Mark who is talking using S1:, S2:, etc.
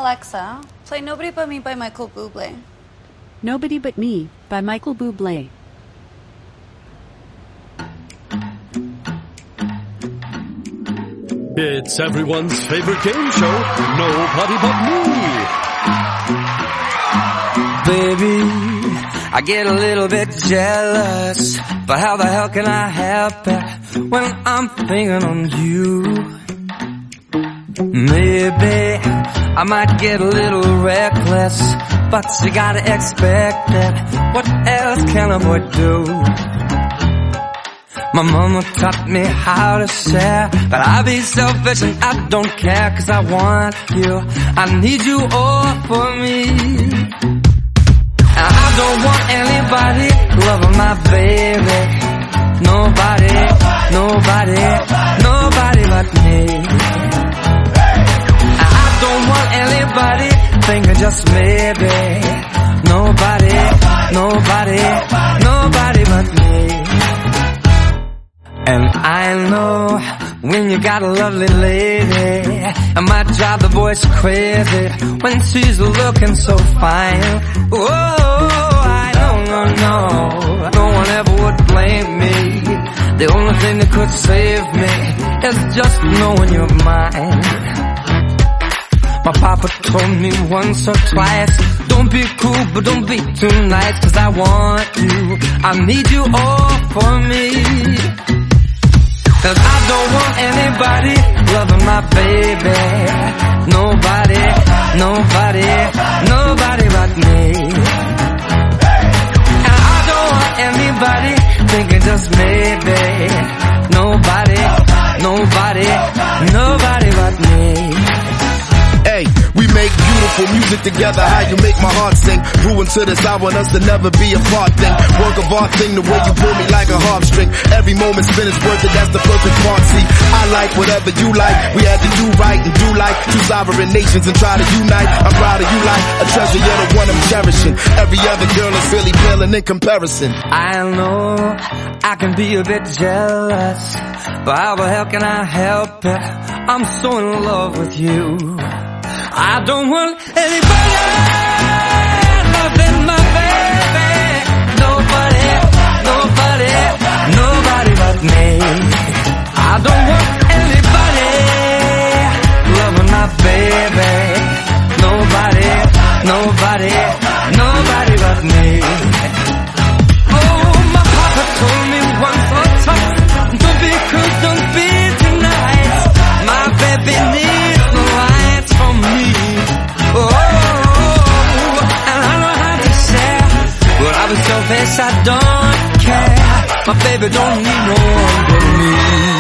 S1: Alexa, play Nobody But Me by Michael Bublé.
S2: Nobody But Me by Michael Bublé.
S3: It's everyone's favorite game show, Nobody But Me.
S4: Baby, I get a little bit jealous, but how the hell can I help it when I'm thinking on you? Maybe I might get a little reckless, but you gotta expect it. What else can a boy do? My mama taught me how to share, but I be selfish and I don't care, 'cause I want you, I need you all for me. And I don't want anybody loving my baby. Nobody, nobody, nobody but me. And I don't want anybody thinking just maybe. Nobody, nobody, nobody but me. And I know when you got a lovely lady, it might drive the boys crazy when she's looking so fine. Oh, I don't know, no one ever would blame me. The only thing that could save me is just knowing you're mine. My papa told me once or twice, don't be cool but don't be too nice, 'cause I want you, I need you all for me. 'Cause I don't want anybody loving my baby. Nobody, nobody, nobody but me. And I don't want anybody thinking just maybe. Nobody, nobody, nobody but me.
S5: Hey, we make beautiful music together, how you make my heart sing. Grew into this, I want us to never be apart thing. Work of art thing, the way you pull me like a harp string. Every moment spent is worth it, that's the perfect part. See, I like whatever you like. We had to do right and do like two sovereign nations and try to unite. I'm proud of you like a treasure, you're the one I'm cherishing. Every other girl is really paling in comparison.
S4: I know I can be a bit jealous, but how the hell can I help it? I'm so in love with you. I don't want anybody loving my baby. Nobody, nobody, nobody but me. I don't want anybody loving my baby. Nobody, nobody, nobody but me. Oh, my papa told me once or twice, don't be cruel, don't be too nice. My baby needs the lights from me. Oh, and I know how to share, but I was selfish, I don't care. My baby don't need no one but me.